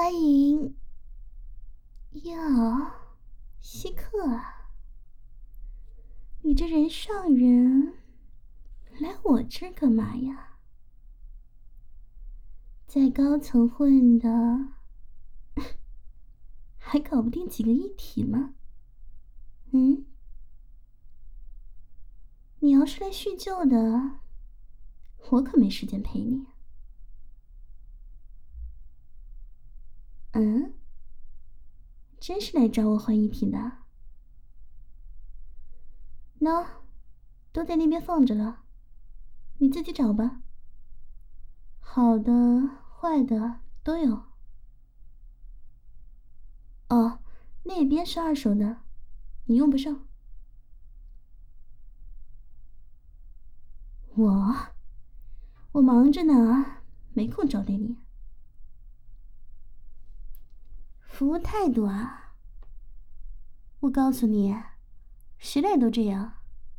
欢迎哟，稀客啊！你这人上人来我这儿干嘛呀？在高层混的，还搞不定几个一体吗？嗯？你要是来叙旧的，我可没时间陪你。嗯？真是来找我换一体的？喏，都在那边放着了，你自己找吧。好的、坏的都有。哦，那边是二手的，你用不上。我忙着呢，没空招待你。服务态度啊，我告诉你，谁来都这样。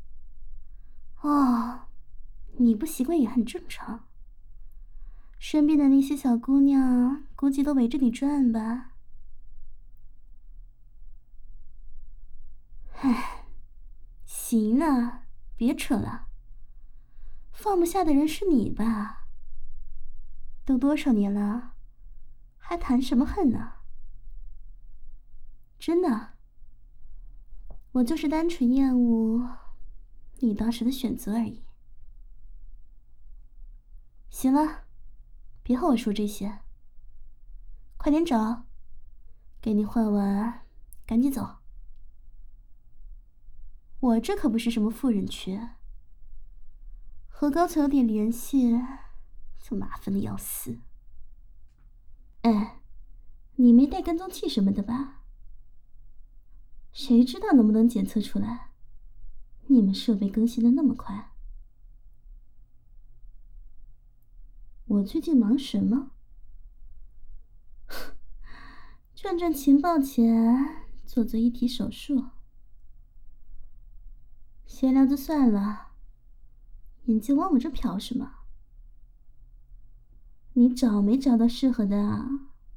哦，你不习惯也很正常。身边的那些小姑娘估计都围着你转吧。唉，行了，别扯了。放不下的人是你吧？都多少年了，还谈什么恨呢？真的，我就是单纯厌恶你当时的选择而已。行了，别和我说这些，快点找，给你换完，赶紧走。我这可不是什么富人区，和高层有点联系，就麻烦的要死。哎，你没带跟踪器什么的吧？谁知道能不能检测出来？你们设备更新的那么快。我最近忙什么？赚赚情报钱，做做一体手术。闲聊就算了，眼睛往我这瞟什么？你找没找到适合的啊？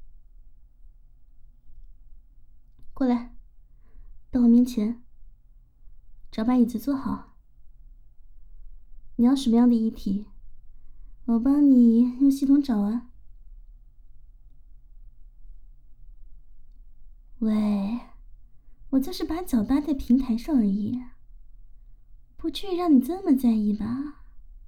过来，到我面前，找把椅子坐好。你要什么样的遗体？我帮你用系统找啊。喂，我就是把脚搭在平台上而已，不至于让你这么在意吧？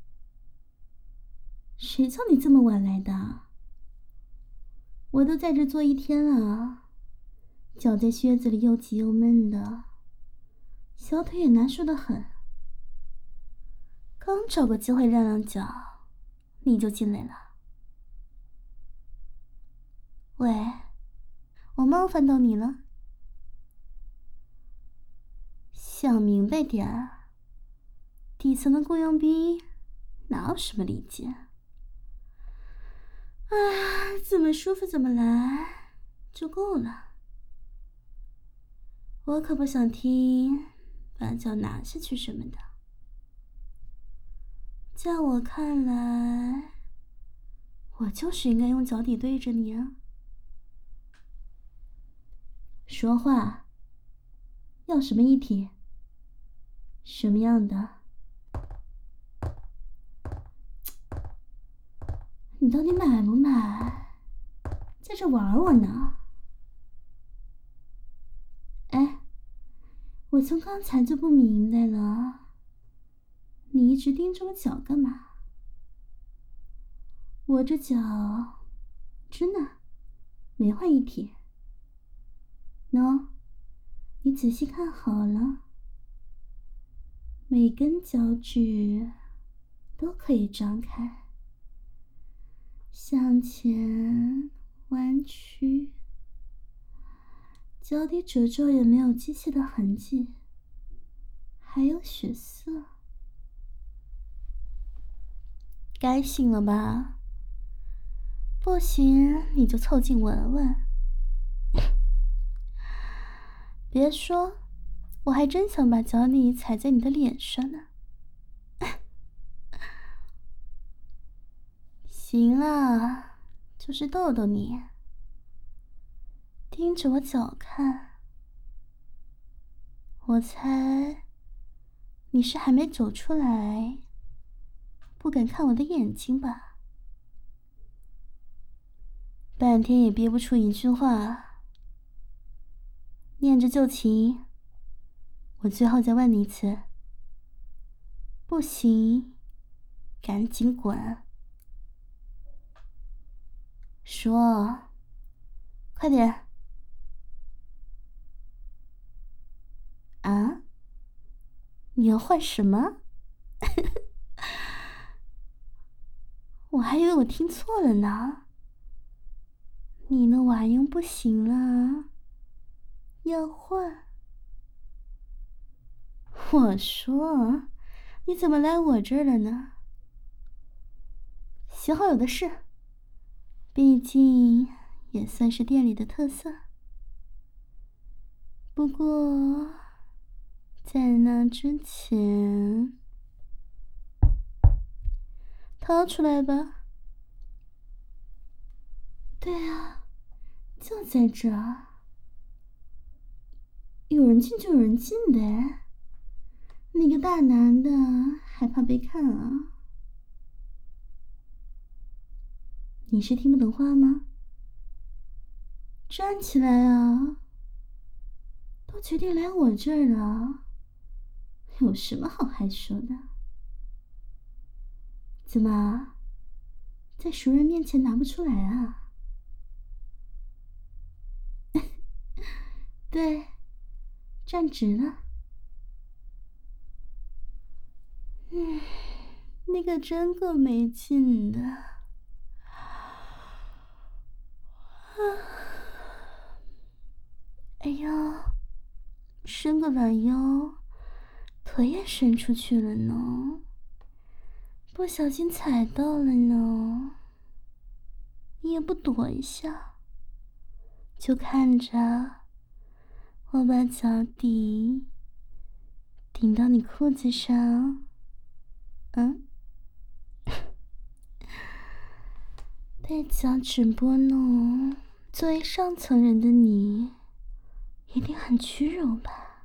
谁叫你这么晚来的？我都在这坐一天了，脚在靴子里又挤又闷的，小腿也难受得很。刚找个机会晾晾脚，你就进来了。喂，我冒犯到你了？想明白点儿，底层的雇佣兵哪有什么理解？啊，怎么舒服怎么来就够了。我可不想听把脚拿下去什么的。在我看来，我就是应该用脚底对着你啊。说话，要什么一体？什么样的？你到底买不买？在这玩我呢？哎，我从刚才就不明白了，你一直盯着我脚干嘛？我这脚真的没换一体。喏，你仔细看好了，每根脚趾都可以张开，向前弯曲，脚底褶皱也没有机器的痕迹，还有血色。该醒了吧？不行你就凑近闻闻。别说，我还真想把脚底踩在你的脸上呢。行了，就是逗逗你。 盯着我脚看，我猜你是还没走出来，不敢看我的眼睛吧？半天也憋不出一句话，念着旧情，我最后再问你一次，不行，赶紧滚！说，快点！啊？你要换什么？我还以为我听错了呢。你那玩意不行了，要换。我说，你怎么来我这儿了呢？喜好有的是，毕竟也算是店里的特色。不过，在那之前，掏出来吧。对啊，就在这儿。有人进就有人进呗。你个大男的还怕被看啊？你是听不懂话吗？站起来啊！都决定来我这儿了，有什么好害羞的？怎么，在熟人面前拿不出来啊？对，站直了。那个真够没劲的。哎呀，伸个懒腰，腿也伸出去了呢，不小心踩到了呢。你也不躲一下，就看着我把脚底顶到你裤子上。被脚趾拨弄，作为上层人的你，一定很屈辱吧？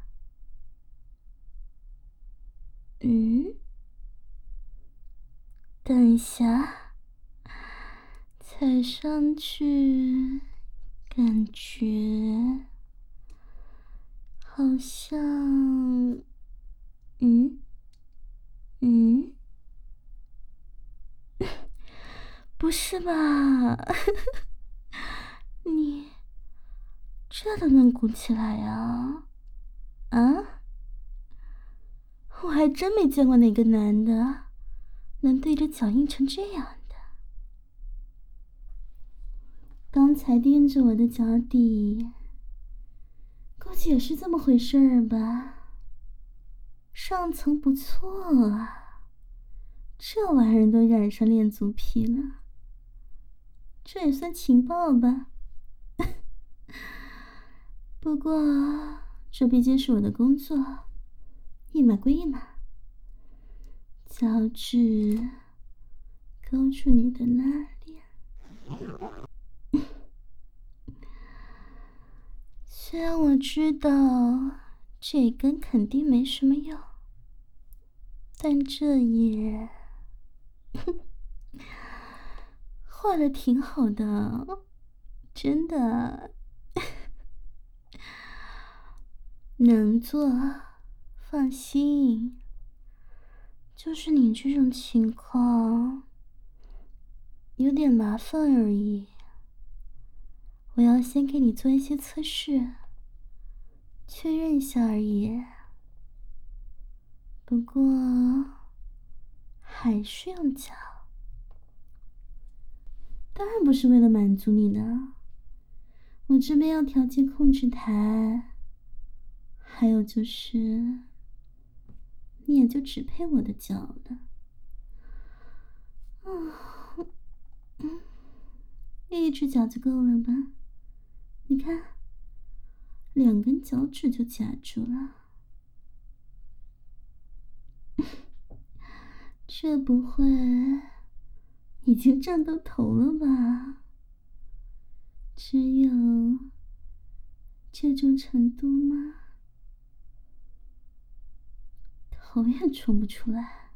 等一下，踩上去，感觉好像，嗯，不是吧？你这都能鼓起来呀？啊？我还真没见过哪个男的能对着脚硬成这样的。刚才掂着我的脚底，估计也是这么回事儿吧。上层不错啊，这玩意儿都染上恋足癖了，这也算情报吧。不过这毕竟是我的工作，一码归一码。脚趾勾住你的那里，虽然我知道这根肯定没什么用，但这也画的挺好的，真的。能做，放心。就是你这种情况，有点麻烦而已。我要先给你做一些测试，确认一下而已。不过，还是用脚。当然不是为了满足你的，我这边要调节控制台，还有就是，你也就只配我的脚了。一只脚就够了吧？你看，两根脚趾就夹住了。这不会已经胀到头了吧？只有这种程度吗？头也冲不出来，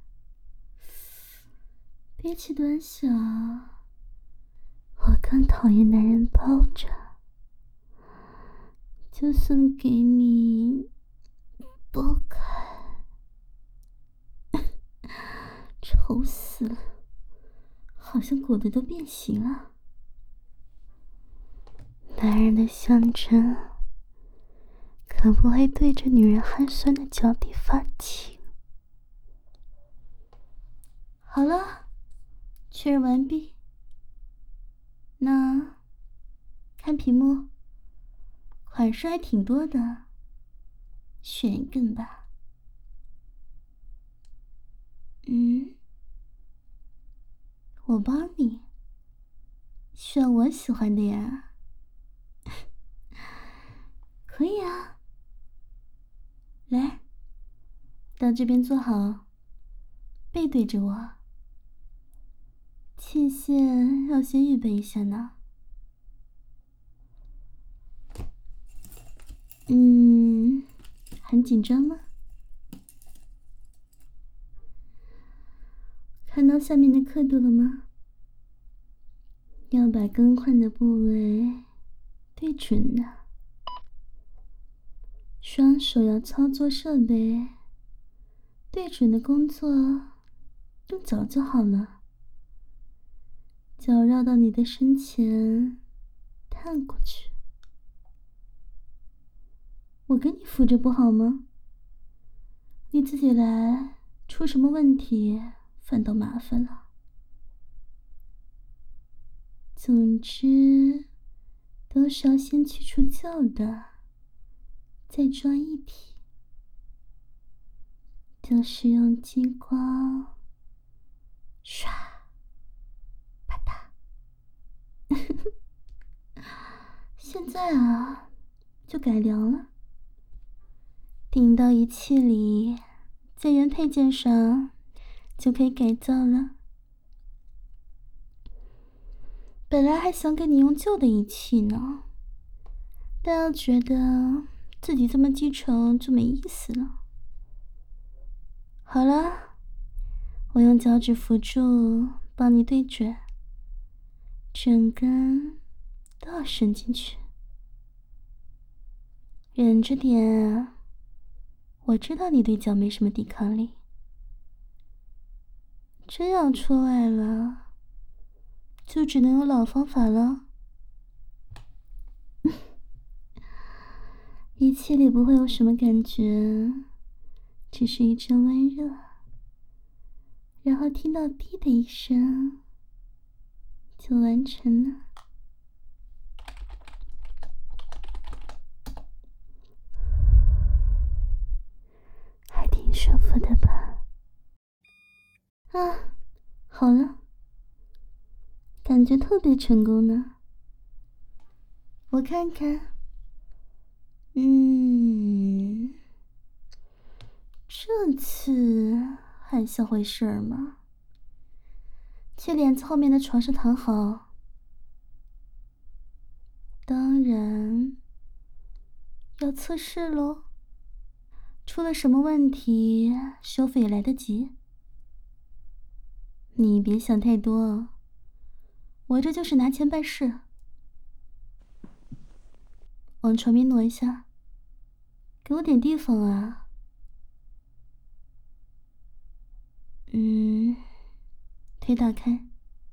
别起短小。我更讨厌男人抱着，就算给你剥开，丑死了，好像裹得都变形了。男人的象征可不会对着女人寒酸的脚底发情。好了，确认完毕。那看屏幕，款式还挺多的，选一个吧。我帮你，选我喜欢的呀。可以啊，来，到这边坐好，背对着我。器械要先预备一下呢。很紧张吗？看到下面的刻度了吗？要把更换的部位对准呢。双手要操作设备，对准的工作用脚就好了。脚绕到你的身前，探过去。我给你扶着不好吗？你自己来，出什么问题反倒麻烦了。总之，都是要先去除旧的，再装一体。就是用激光，唰，啪嗒。现在啊，就改良了。顶到仪器里，在原配件上就可以改造了。本来还想给你用旧的仪器呢，但又觉得自己这么记仇就没意思了。好了，我用脚趾辅助帮你对准，整根都要伸进去。忍着点啊，我知道你对脚没什么抵抗力。真要出来了，就只能有老方法了。仪器里不会有什么感觉，只是一阵温热，然后听到滴的一声，就完成了。还挺舒服的吧？啊，好了，感觉特别成功呢。我看看，这次还像回事儿吗？去帘子后面的床上躺好。当然要测试咯，出了什么问题，修复也来得及。你别想太多，我这就是拿钱办事。往床边挪一下，给我点地方啊。腿打开。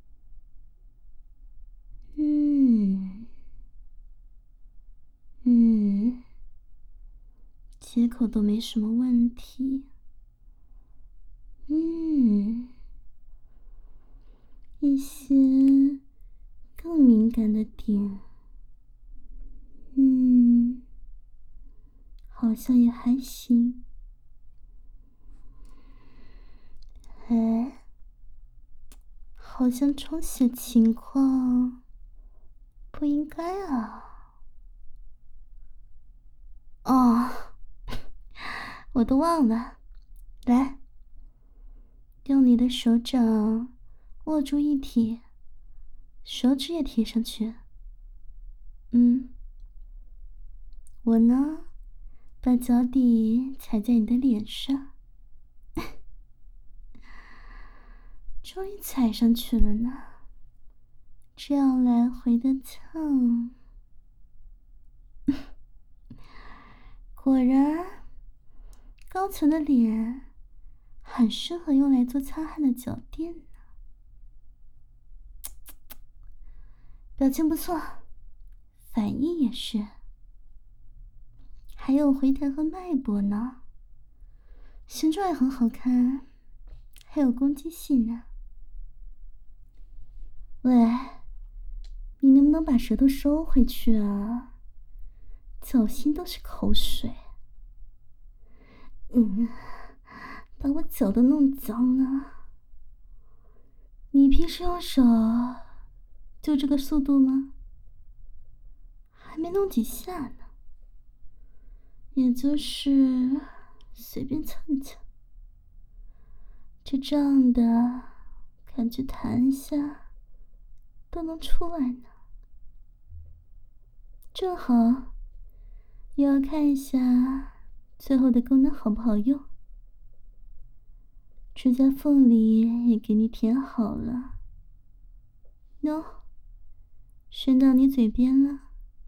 接口都没什么问题。一些更敏感的点，好像也还行。哎，好像充血情况不应该啊。哦，我都忘了。来，用你的手掌握住一体，手指也贴上去。 我呢，把脚底踩在你的脸上，终于踩上去了呢。这样来回的蹭，果然，高层的脸很适合用来做擦汗的脚垫呢。表情不错，反应也是，还有回弹和脉搏呢，形状也很好看，还有攻击性呢。喂，你能不能把舌头收回去啊？脚心都是口水。把我脚都弄脏了。你平时用手就这个速度吗？还没弄几下呢，也就是随便蹭蹭，这样的感觉弹一下都能出来呢。正好也要看一下最后的功能好不好用。指甲缝里也给你填好了，喏，伸到你嘴边了。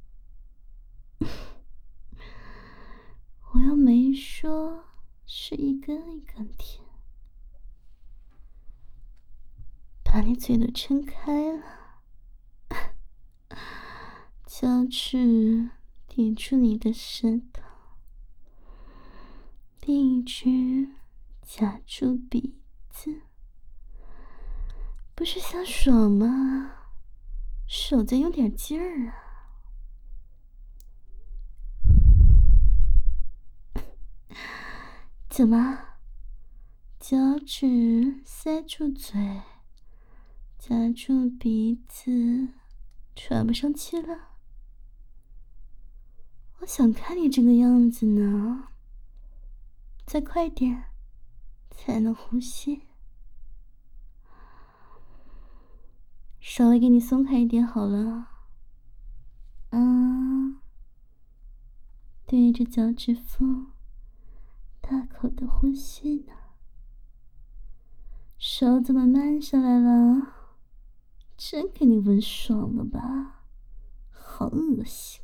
我又没说是一根一根填，把你嘴都撑开了，脚趾抵住你的舌头，另一只夹住鼻子，不是想爽吗？手再用点劲儿啊！怎么？脚趾塞住嘴，夹住鼻子，喘不上气了？我想看你这个样子呢，再快点，才能呼吸。稍微给你松开一点好了。对着脚趾缝，大口的呼吸呢。手怎么慢下来了？真给你闻爽了吧？好恶心。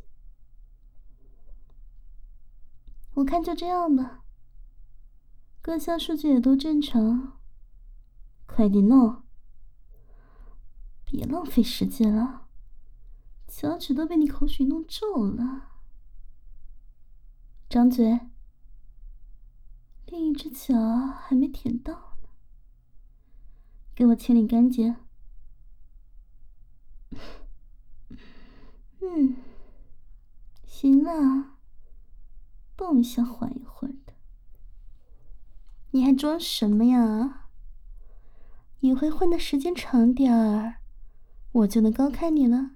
我看就这样吧，各项数据也都正常，快点弄，别浪费时间了，脚趾都被你口水弄皱了。张嘴，另一只脚还没舔到呢，给我清理干净。行了，动一下缓一会儿的。你还装什么呀？以为混的时间长点儿，我就能高看你了？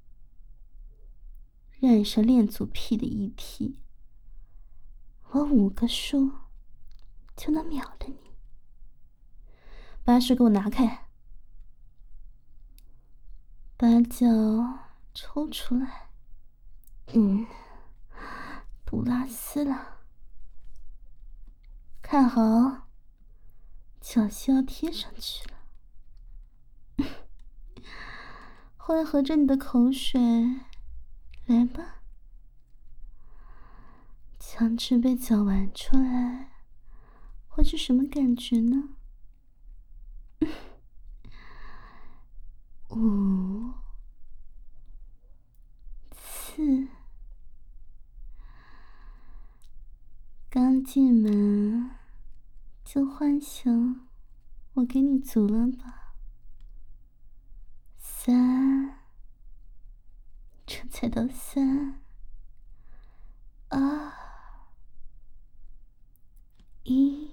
染上恋足癖的一批，我5个数就能秒了你。把手给我拿开，把脚抽出来。不拉丝了，看好，脚心要贴上去了。混合着你的口水，来吧，强制被脚玩出来，会是什么感觉呢？5、4，刚进门就幻想我给你足了吧？3，这才到3、2、1。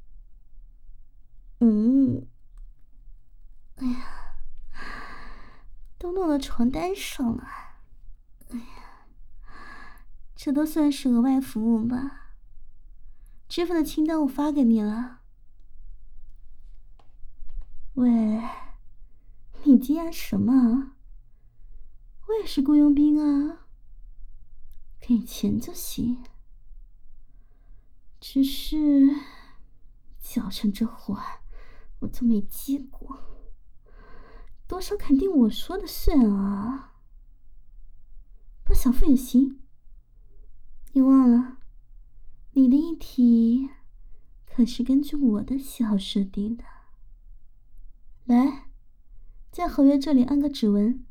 哎呀，都弄到床单上了。哎呀，这都算是额外服务吧？支付的清单我发给你了。喂，你惊讶什么？我也是雇佣兵啊， 给钱就行。只是教成这活儿，我就没接过，多少肯定我说的算啊。不想付也行。你忘了，你的一体可是根据我的喜好设定的。来，在合约这里按个指纹。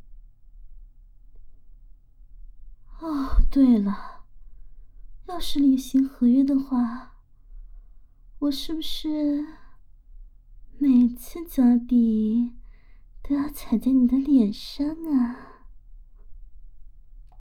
哦，对了，要是履行合约的话，我是不是每次脚底都要踩在你的脸上啊？